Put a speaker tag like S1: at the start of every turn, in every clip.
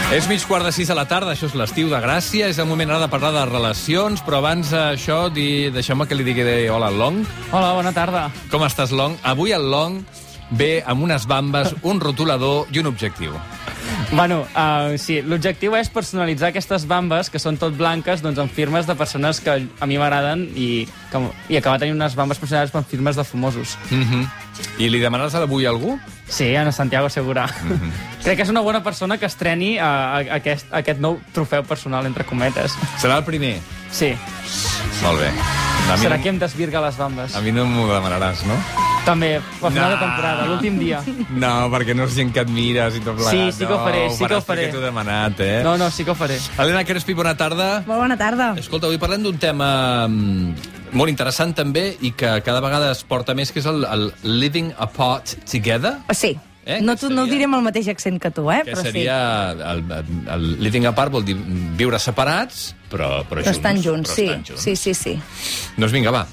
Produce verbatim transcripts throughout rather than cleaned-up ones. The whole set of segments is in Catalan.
S1: És mig quart de sis a la tarda, això és l'estiu de Gràcia, és el moment ara de parlar de relacions, però abans d'això, di... deixeu-me que li digui hola al Long.
S2: Hola, bona tarda.
S1: Com estàs, Long? Avui el Long ve amb unes bambes, un rotulador i un objectiu.
S2: Bueno, uh, sí, l'objectiu és personalitzar aquestes bambes, que són tot blanques, doncs amb firmes de persones que a mi m'agraden i, que, i acabar tenint unes bambes personalitzades amb firmes de famosos.
S1: Mm-hmm. I li demanaràs avui a algú?
S2: Sí, a Santiago Segura. Mm-hmm. Crec que és una bona persona que estreni uh, aquest, aquest nou trofeu personal, entre cometes.
S1: Serà el primer?
S2: Sí.
S1: Molt bé.
S2: Serà
S1: no...
S2: qui em desvirga les bambes.
S1: A mi no m'ho demanaràs, no?
S2: També, al final no. de temporada, l'últim dia.
S1: No, perquè no és gent que et mires i tot plegat.
S2: Sí, sí que ho faré,
S1: no,
S2: sí que ho faré.
S1: Perquè t'ho he demanat, eh?
S2: No, no, sí que ho faré.
S1: Helena Crespi, bona tarda.
S3: Molt bona tarda.
S1: Escolta, avui parlem d'un tema molt interessant també i que cada vegada es porta més, que és el, el living apart together.
S3: Sí.
S1: Eh?
S3: No, tu, no ho diré amb el mateix accent que tu, eh?
S1: Que
S3: però
S1: seria
S3: sí.
S1: el, el living apart vol dir viure separats, però, però,
S3: però
S1: junts.
S3: Estan junts,
S1: però
S3: sí.
S1: estan junts.
S3: Sí, sí, sí.
S1: Doncs vinga, va.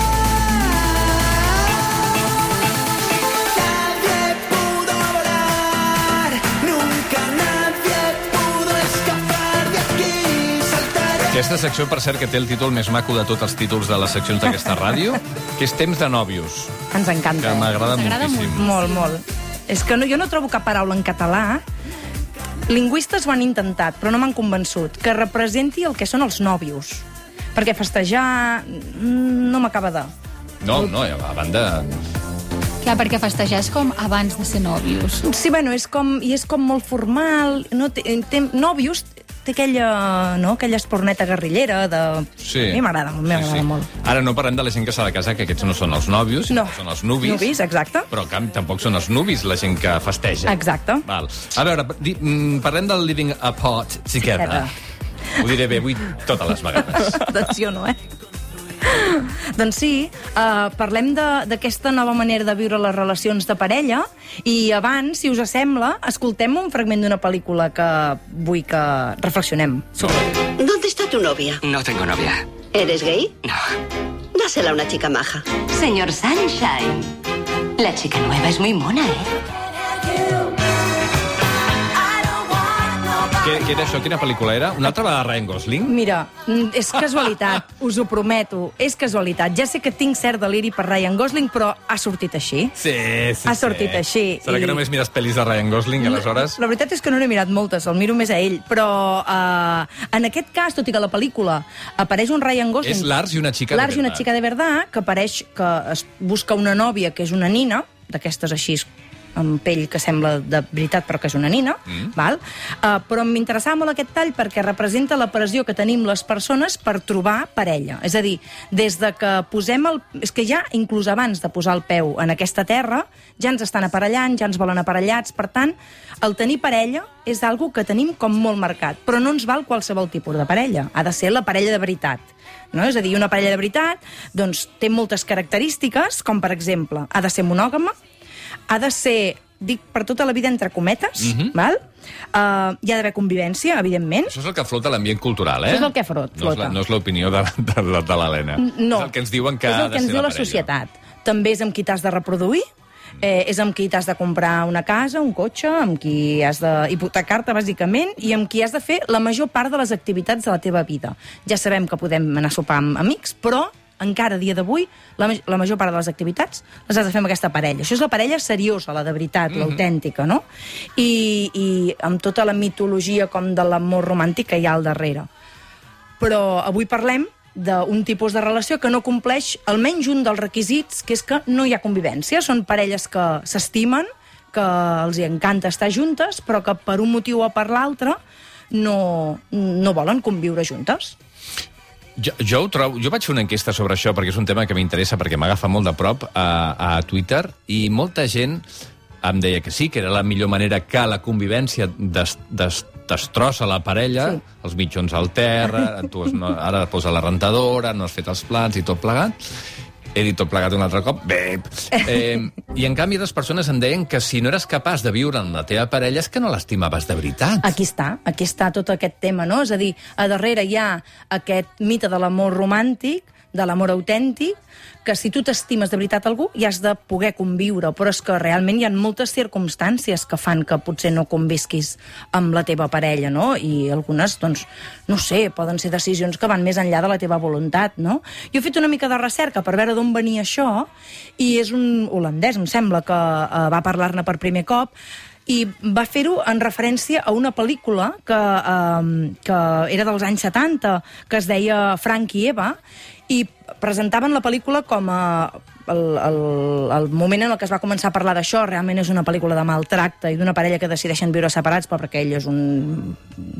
S1: Aquesta secció, per cert, que té el títol més maco de tots els títols de les seccions d'aquesta ràdio, que és Temps de nòvios.
S3: Ens encanta.
S1: Que m'agrada moltíssim.
S3: Molt, molt. És que no, jo no trobo cap paraula en català. Lingüistes ho han intentat, però no m'han convençut, que representi el que són els nòvios. Perquè festejar no m'acaba de...
S1: No, no, a banda...
S4: Clar, perquè festejar és com abans de ser nòvios.
S3: Sí, bueno, és com, i és com molt formal. No, té, té, nòvios té aquella, no, aquella esporneta guerrillera de...
S1: Sí.
S3: A mi m'agrada, m'agrada
S1: sí, sí.
S3: molt.
S1: Ara no parlem de la gent que s'ha de casar, que aquests no són els nòvios,
S3: no.
S1: Són els nuvis.
S3: Nuvis, exacte.
S1: Però en canvi tampoc són els nuvis, la gent que festeja.
S3: Exacte.
S1: Val. A veure, di, parlem del living apart together. Ho diré bé avui totes les vegades.
S3: Atenció, no, eh? Doncs sí, uh, parlem d'aquesta nova manera de viure les relacions de parella i abans, si us sembla, escoltem un fragment d'una pel·lícula que vull que reflexionem sobre.
S5: ¿Dónde está tu novia?
S6: No tengo novia.
S5: ¿Eres gay?
S6: No.
S5: Dásela a una chica maja.
S7: Señor Sunshine, la chica nueva es muy mona, ¿eh?
S1: Què, què era això? Quina pel·lícula era? Una altra vegada Ryan Gosling?
S3: Mira, és casualitat, us ho prometo, és casualitat. Ja sé que tinc cert deliri per Ryan Gosling, però ha sortit així.
S1: Sí, sí,
S3: Ha sortit
S1: sí.
S3: així.
S1: Serà
S3: i...
S1: que només mires pel·lis de Ryan Gosling, aleshores?
S3: La veritat és que no n'he mirat moltes, el miro més a ell, però uh, en aquest cas, tot i que a la pel·lícula apareix un Ryan Gosling...
S1: És Lars i una chica de
S3: Lars i una
S1: verdad.
S3: chica de verdad, que apareix que es busca una nòvia que és una nina, d'aquestes així amb pell que sembla de veritat però que és una nina, mm. val? Uh, però m'interessava molt aquest tall perquè representa la pressió que tenim les persones per trobar parella. És a dir, des de que posem el... És que ja, inclús abans de posar el peu en aquesta terra, ja ens estan aparellant, ja ens volen aparellats. Per tant, el tenir parella és algo que tenim com molt marcat, però no ens val qualsevol tipus de parella. Ha de ser la parella de veritat. No? És a dir, una parella de veritat doncs, té moltes característiques, com per exemple, ha de ser monògama, ha de ser, dic per tota la vida entre cometes, mm-hmm. val? Uh, hi ha d'haver convivència, evidentment.
S1: Això és el que flota l'ambient cultural, eh?
S3: Això és el que flota.
S1: No és, la, no és l'opinió de, de, de, de l'Helena.
S3: No.
S1: És el que ens diuen que
S3: és
S1: ha
S3: el
S1: de
S3: que ens
S1: ser
S3: diu
S1: la
S3: la
S1: parella.
S3: societat. També és amb qui t'has de reproduir, eh, és amb qui t'has de comprar una casa, un cotxe, amb qui has d'hipotecar-te, bàsicament, i amb qui has de fer la major part de les activitats de la teva vida. Ja sabem que podem anar a sopar amb amics, però encara a dia d'avui, la, la major part de les activitats les has de fer amb aquesta parella. Això és la parella seriosa, la de veritat, mm-hmm. l'autèntica, no? I, I amb tota la mitologia com de l'amor romàntic que hi ha al darrere. Però avui parlem d'un tipus de relació que no compleix almenys un dels requisits, que és que no hi ha convivència. Són parelles que s'estimen, que els hi encanta estar juntes, però que per un motiu o per l'altre no, no volen conviure juntes.
S1: Jo, jo, ho trobo, jo vaig fer una enquesta sobre això perquè és un tema que m'interessa, perquè m'agafa molt de prop a, a Twitter, i molta gent em deia que sí, que era la millor manera que la convivència des, des, destrossa la parella, sí. Els mitjons al terra, tu no, ara posa la rentadora, no has fet els plats i tot plegat. He dit tot plegat un altre cop. Bé. Eh, I en canvi les persones em deien que si no eres capaç de viure amb la teva parella és que no l'estimaves de veritat.
S3: Aquí està, aquí està tot aquest tema, no? És a dir, a darrere hi ha aquest mite de l'amor romàntic, de l'amor autèntic, que si tu t'estimes de veritat algú hi has de poder conviure, però és que realment hi ha moltes circumstàncies que fan que potser no convisquis amb la teva parella, no? I algunes, doncs, no sé, poden ser decisions que van més enllà de la teva voluntat, no? Jo he fet una mica de recerca per veure d'on venia això, i és un holandès, em sembla, que eh, va parlar-ne per primer cop, i va fer-ho en referència a una pel·lícula que, eh, que era dels anys setanta, que es deia Frank i Eva, i presentaven la pel·lícula com a el, el, el moment en el que es va començar a parlar d'això. Realment és una pel·lícula de maltracte i d'una parella que decideixen viure separats, però perquè ell és un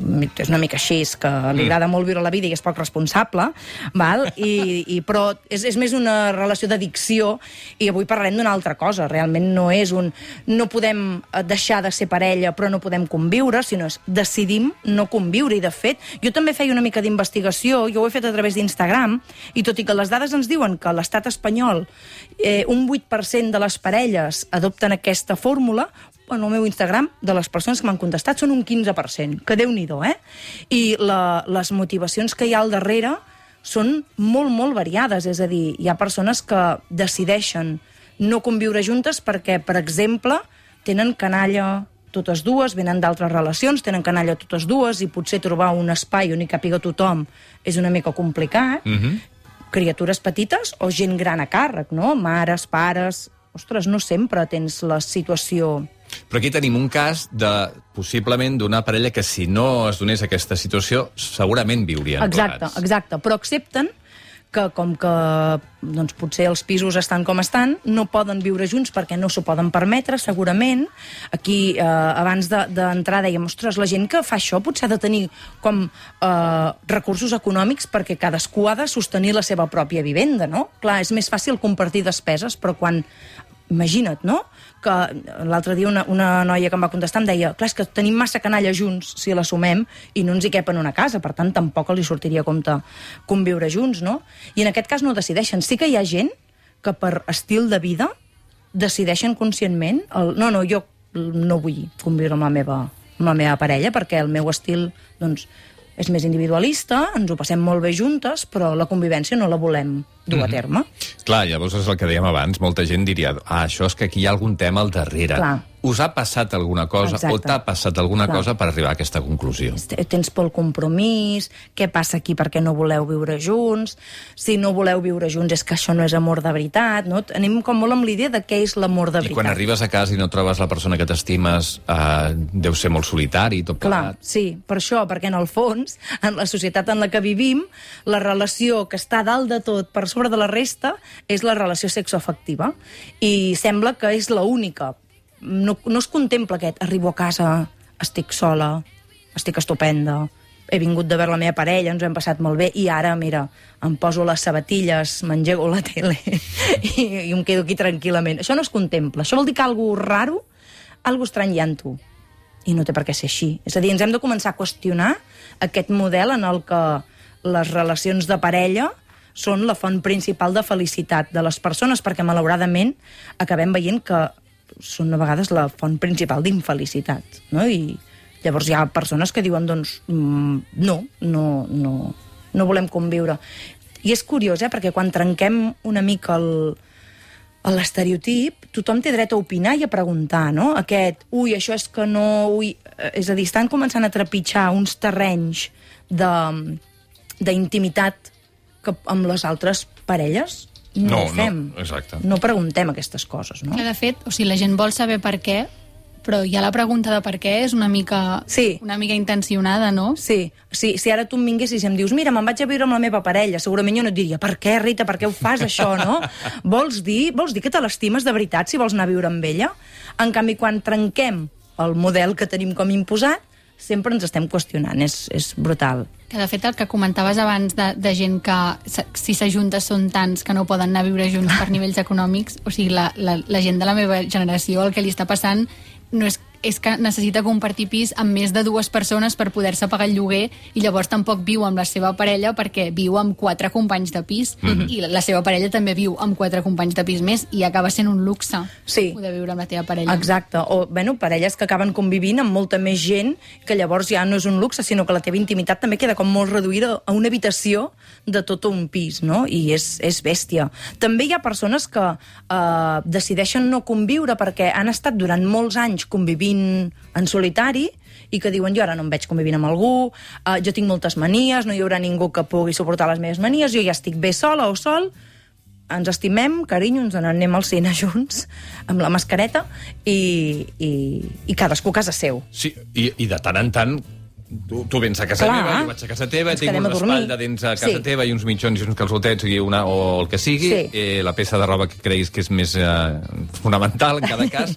S3: és una mica així, que li agrada molt viure la vida i és poc responsable, val? I, i, però és, és més una relació d'addicció, i avui parlarem d'una altra cosa. Realment no és un... no podem deixar de ser parella però no podem conviure, sinó és decidim no conviure. I de fet, jo també feia una mica d'investigació, jo ho he fet a través d'Instagram, i tot i que les dades ens diuen que a l'estat espanyol eh, un vuit per cent de les parelles adopten aquesta fórmula, en el meu Instagram, de les persones que m'han contestat, són un quinze per cent, que Déu-n'hi-do, eh? I la, les motivacions que hi ha al darrere són molt, molt variades. És a dir, hi ha persones que decideixen no conviure juntes perquè, per exemple, tenen canalla totes dues, venen d'altres relacions, tenen canalla totes dues, i potser trobar un espai on hi càpiga tothom és una mica complicat. Mm-hmm. Criatures petites o gent gran a càrrec, no? Mares, pares... Ostres, no sempre tens la situació...
S1: Però aquí tenim un cas de, possiblement, d'una parella que si no es donés aquesta situació, segurament viurien
S3: exacte,
S1: plegats.
S3: Exacte, però accepten que com que doncs, potser els pisos estan com estan, no poden viure junts perquè no s'ho poden permetre, segurament. Aquí, eh, abans d'entrar, de, dèiem, ostres, la gent que fa això potser ha de tenir com eh, recursos econòmics perquè cadascú ha de sostenir la seva pròpia vivenda, no? Clar, és més fàcil compartir despeses, però quan... Imagina't, no?, que l'altre dia una, una noia que em va contestar em deia, clar, és que tenim massa canalla junts si l'assumem i no ens hi cap en una casa, per tant tampoc li sortiria a compte conviure junts, no? I en aquest cas no decideixen. Sí que hi ha gent que per estil de vida decideixen conscientment el, no, no, jo no vull conviure amb la meva, amb la meva parella perquè el meu estil, doncs, és més individualista, ens ho passem molt bé juntes, però la convivència no la volem dur a terme.
S1: Mm-hmm. Clar, llavors és el que dèiem abans, molta gent diria, ah, això és que aquí hi ha algun tema al darrere.
S3: Clar.
S1: Us ha passat alguna cosa, exacte, o t'ha passat alguna Clar. cosa per arribar a aquesta conclusió?
S3: Tens por al compromís, què passa aquí perquè no voleu viure junts, si no voleu viure junts és que això no és amor de veritat, no? Anem com molt amb l'idea de què és l'amor de veritat.
S1: I quan arribes a casa i no trobes la persona que t'estimes, eh, deu ser molt solitari, tot plegat.
S3: Clar, sí, per això, perquè en el fons, en la societat en la que vivim, la relació que està dalt de tot, per sobre de la resta, és la relació sexoafectiva. I sembla que és l'única. No, no es contempla aquest, arribo a casa, estic sola, estic estupenda, he vingut de veure la meva parella, ens ho hem passat molt bé, i ara, mira, em poso les sabatilles, m'engego la tele i, i em quedo aquí tranquil·lament. Això no es contempla. Això vol dir que algo raro, algo estrany hi ha en tu. I no té per què ser així. És a dir, ens hem de començar a qüestionar aquest model en el que les relacions de parella són la font principal de felicitat de les persones, perquè malauradament acabem veient que són a vegades la font principal d'infelicitat, no? I llavors hi ha persones que diuen, doncs, mm, no, no, no, no volem conviure. I és curiós, eh?, perquè quan trenquem una mica el, l'estereotip, tothom té dret a opinar i a preguntar, no? Aquest, ui, això és que no... Ui... És a dir, estan començant a trepitjar uns terrenys d'intimitat que amb les altres parelles no, no ho fem.
S1: No, exacte.
S3: No preguntem aquestes coses, no?
S4: Que de fet, o sigui, la gent vol saber per què, però ja la pregunta de per què és una mica,
S3: sí.
S4: una mica intencionada, no?
S3: Sí. sí, si ara tu em vinguessis i em dius, mira, me'n vaig a viure amb la meva parella, segurament jo no et diria, per què, Rita, per què ho fas, això, no? Vols dir, vols dir que te l'estimes de veritat si vols anar a viure amb ella? En canvi, quan trenquem el model que tenim com imposat, sempre ens estem qüestionant, és, és brutal.
S4: Que de fet el que comentaves abans de, de gent que si s'ajunta són tants que no poden anar a viure junts per nivells econòmics, o sigui, la, la, la gent de la meva generació el que li està passant no és, és que necessita compartir pis amb més de dues persones per poder-se pagar el lloguer i llavors tampoc viu amb la seva parella perquè viu amb quatre companys de pis mm-hmm. i la seva parella també viu amb quatre companys de pis més i acaba sent un luxe
S3: sí.
S4: poder viure amb la teva parella.
S3: Exacte, o bueno, parelles que acaben convivint amb molta més gent que llavors ja no és un luxe, sinó que la teva intimitat també queda com molt reduïda a una habitació de tot un pis, no? I és, és bèstia. També hi ha persones que eh, decideixen no conviure perquè han estat durant molts anys convivint en solitari i que diuen jo ara no em veig convivint amb algú, uh, jo tinc moltes manies, no hi haurà ningú que pugui suportar les meves manies, jo ja estic bé sola o sol, ens estimem, carinyo, ens n'anem al cine junts, amb la mascareta, i, i, i cadascú a casa seu.
S1: Sí, i, i de tant en tant tu, tu vens a casa
S3: Clar,
S1: meva, jo vaig a casa teva, tinc una espalda dins a casa
S3: sí.
S1: teva i uns mitjons i uns calçotets i una, o el que sigui,
S3: sí.
S1: eh, la peça de roba que creguis que és més eh, fonamental en cada cas,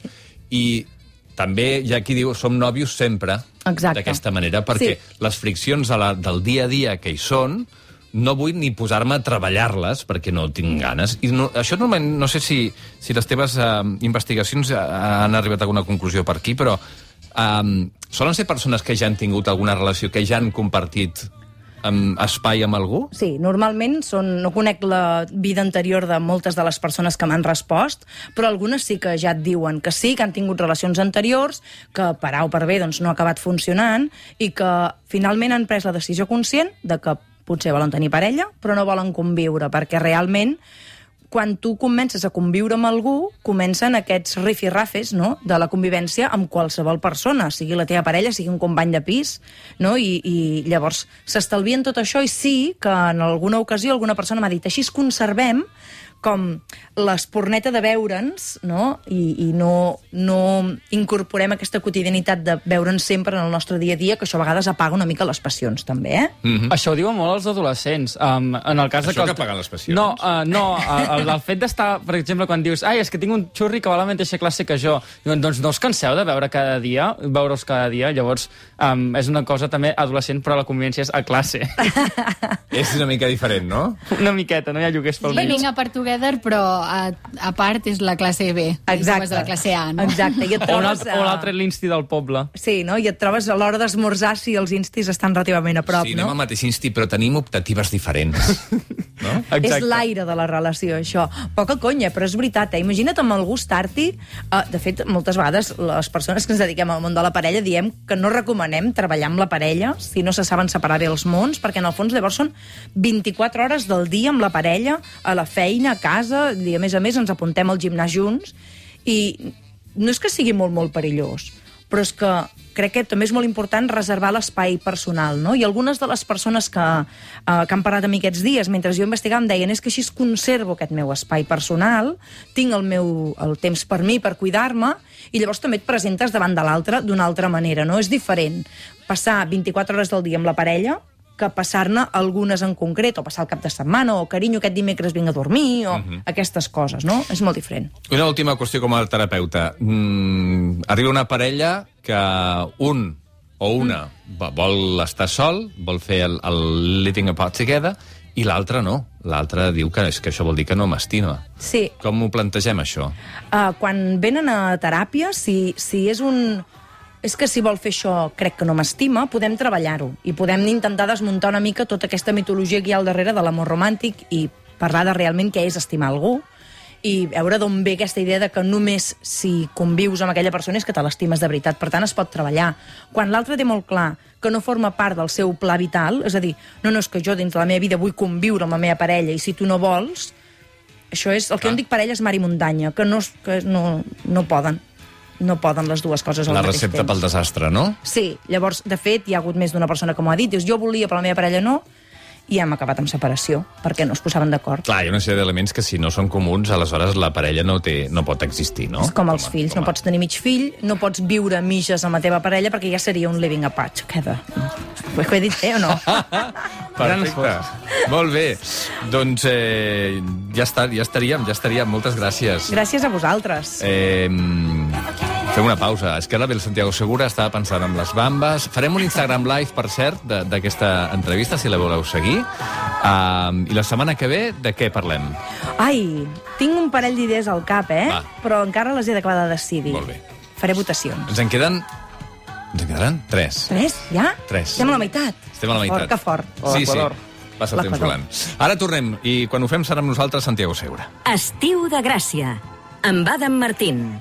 S1: i també hi ha qui diu som nòvios sempre d'aquesta manera, perquè sí. les friccions de la, del dia a dia que hi són, no vull ni posar-me a treballar-les perquè no tinc ganes. I no, això no, no sé si, si les teves uh, investigacions han arribat a alguna conclusió per aquí, però um, solen ser persones que ja han tingut alguna relació, que ja han compartit amb espai amb algú?
S3: Sí, normalment són, no conec la vida anterior de moltes de les persones que m'han respost, però algunes sí que ja et diuen que sí, que han tingut relacions anteriors, que per A o per B doncs, no ha acabat funcionant i que finalment han pres la decisió conscient de que potser volen tenir parella, però no volen conviure, perquè realment quan tu comences a conviure amb algú, comencen aquests rifirrafes, no?, de la convivència amb qualsevol persona, sigui la teva parella, sigui un company de pis, no?, i, i llavors s'estalvien tot això, i sí que en alguna ocasió alguna persona m'ha dit així es conservem com l'esporneta de veure'ns, no?, i, i no, no incorporem aquesta quotidianitat de veure'ns sempre en el nostre dia a dia, que això a vegades apaga una mica les passions, també, eh?
S2: Mm-hmm. Això ho diuen molt els adolescents. Um, en el cas
S1: això
S2: de
S1: que, que apaga les passions?
S2: No, uh, no el, el fet d'estar, per exemple, quan dius ai, és que tinc un xurri que va a la mateixa classe que jo, diuen, doncs no us canseu de veure cada dia, veure-us cada dia, llavors um, és una cosa també adolescent, però la convivència és a classe.
S1: És una mica diferent, no?
S2: Una miqueta, no hi ha lloguers pel mig.
S4: Living a part together, però a, a part és la classe B.
S3: Exacte.
S4: De la classe A, no?
S3: Exacte. I et trobes,
S2: o l'altre l'insti del poble.
S3: Sí, no? I et trobes a l'hora d'esmorzar si els instis estan relativament a prop,
S1: sí,
S3: no?
S1: anem al mateix insti, però tenim optatives diferents. No?
S3: És l'aire de la relació, això. Poca conya, però és veritat, eh? Imagina't amb algú estar-t'hi... Uh, de fet, moltes vegades les persones que ens dediquem al món de la parella diem que no recomanem treballar amb la parella si no se saben separar bé els mons, perquè en el fons llavors són vint-i-quatre hores del dia amb la parella, a la feina, a casa, i a més a més ens apuntem al gimnàs junts, i no és que sigui molt, molt perillós, però és que crec que també és molt important reservar l'espai personal, no? I algunes de les persones que, eh, que han parlat amb mi aquests dies, mentre jo investigava, em deien és que així conservo aquest meu espai personal, tinc el meu el temps per mi, per cuidar-me, i llavors també et presentes davant de l'altre d'una altra manera, no? És diferent passar vint-i-quatre hores del dia amb la parella que passar-ne algunes en concret, o passar el cap de setmana, o carinyo, aquest dimecres vinc a dormir, o uh-huh. aquestes coses, no? És molt diferent.
S1: Una última qüestió com a terapeuta. Mm, arriba una parella que un o una mm. vol estar sol, vol fer el, el living apart together, i l'altre no. L'altre diu que, és que això vol dir que no m'estima.
S3: Sí.
S1: Com ho plantegem, això?
S3: Uh, quan venen a teràpia, si, si és un... és que si vol fer això, crec que no m'estima, podem treballar-ho i podem intentar desmuntar una mica tota aquesta mitologia que hi ha al darrere de l'amor romàntic i parlar de realment què és estimar algú i veure d'on ve aquesta idea de que només si convius amb aquella persona és que te l'estimes de veritat. Per tant, es pot treballar. Quan l'altre té molt clar que no forma part del seu pla vital, és a dir, no, no, és que jo dins de la meva vida vull conviure amb la meva parella i si tu no vols, això és el que ah. jo en dic parelles mar i muntanya, que no, que no, no poden. No poden les dues coses al
S1: la
S3: mateix temps.
S1: La recepta pel desastre, no?
S3: Sí, llavors, de fet, hi ha hagut més d'una persona que m'ho ha dit, dius, jo volia, però la meva parella no, i hem acabat amb separació, perquè no es posaven d'acord.
S1: Clar, hi ha una sèrie d'elements que si no són comuns, aleshores la parella no, té, no pot existir, no?
S3: És com els
S1: com a,
S3: fills,
S1: com a...
S3: no pots tenir mig fill, no pots viure mitges amb la teva parella, perquè ja seria un living apart. Queda. Ho he dit bé o no?
S1: Perfecte. Molt bé. Doncs eh, ja, està, ja estaríem, ja estaríem. Moltes gràcies.
S3: Gràcies a vosaltres.
S1: Eh, fem una pausa. Esquerra ve el Santiago Segura, estava pensant en les bambes. Farem un Instagram Live, per cert, d'aquesta entrevista, si la voleu seguir. Uh, I la setmana que ve, de què parlem?
S3: Ai, tinc un parell d'idees al cap, eh?
S1: Va.
S3: Però encara les he d'acabar de decidir.
S1: Molt bé.
S3: faré votacions.
S1: Ens en queden... Ens en quedaran tres.
S3: Tres? Ja?
S1: Tres.
S3: Estem a la meitat.
S1: Estem a la meitat.
S3: Fort, que fort.
S2: O
S1: Sí, sí.
S2: l'Equador.
S1: Passa el temps
S3: L'Equador.
S1: volant. Ara tornem, i quan ho fem serà amb nosaltres Santiago Segura.
S6: Estiu de Gràcia, amb Adam Martín.